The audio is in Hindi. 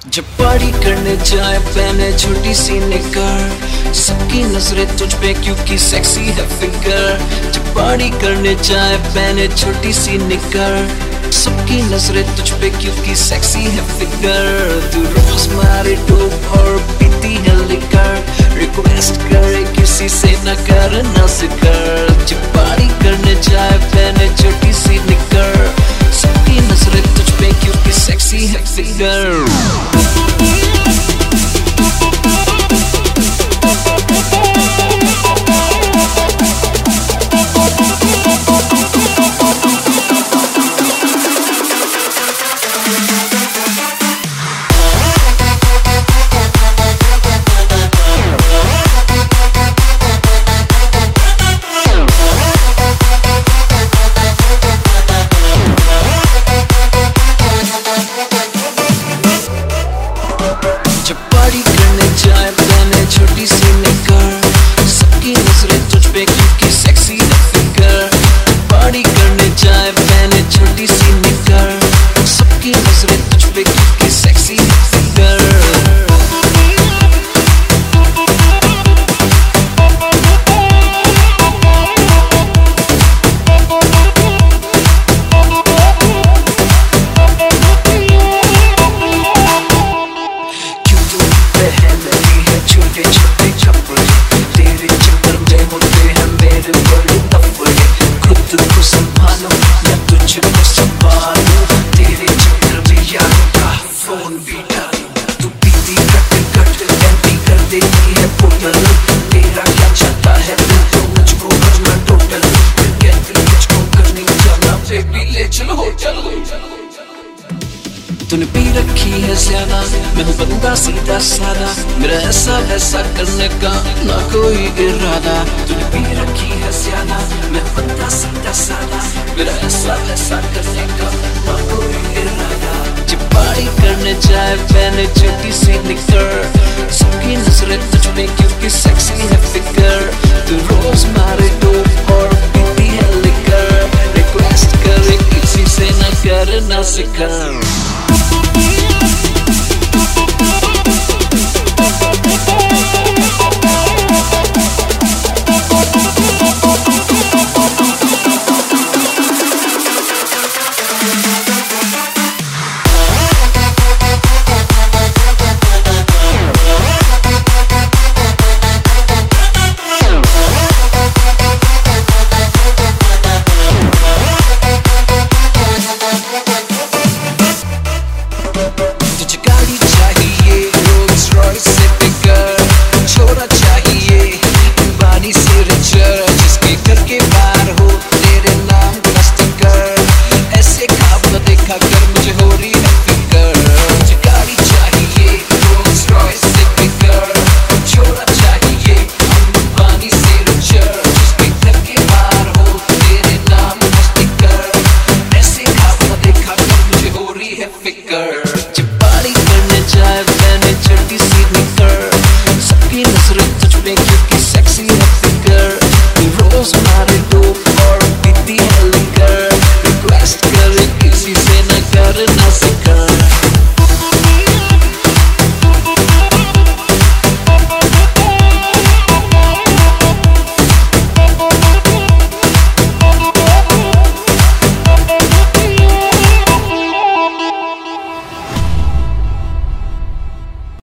जब पार्टी करने जाए पहने छोटी सी निकर, सबकी नजरें तुझ पे क्योंकि सेक्सी है फिगर। जब पार्टी करने जाए पहने छोटी सी निकर, सबकी नजरें तुझ पे क्योंकि सेक्सी है फिगर। तू रोज मारे डोप और पीती है लिकर, रिक्वेस्ट करे किसी से न कर न सिकर। जब पार्टी करने जाए पहने छोटी सी निकर, सबकी नजरें तुझ पे क्योंकि सेक्सी है फिगर। पार्टी करने जाए पहने छोटी सी निकर, सबकी नजरें तुझ पे क्योंकि सेक्सी है फिगर। पार्टी करने जाए पहने छोटी सी निकर, सबकी नजरें तुझ पे क्योंकि सेक्सी है फिगर। छोटे छोटे छप्पड़ तेरे चक्कर में होते हैं मेरे बड़े तफड़े। खुद को संभालो या तुझको संभालो, तेरे चक्कर में यारों का फोन भी डालो। तू पीती कट कट एंटी कर देती है बोतल, तेरा क्या चाहता है दिल तो मुझको करना टोटल। कहती मुझको करनी जाना बेबी ले चलो होटल। तूने पी रखी है ज्यादा, मैं हूँ बंदा सीधा सादा, मेरा ऐसा वैसा करने का ना कोई इरादा। तूने पी रखी है ज्यादा, मैं बंदा सीधा सादा, मेरा ऐसा वैसा करने का ना कोई इरादा। जब पार्टी करने जाए पहने छोटी सी निकर, सबकी नजरें तुझ पे क्योंकि सेक्सी है फिगर। तू रोज मारे डोप और पीती है लिकर, रिक्वेस्ट करे किसी से न कर न सिकर। तुझे गाड़ी चाहिए रोल्स रॉयस से बिगर, छोरा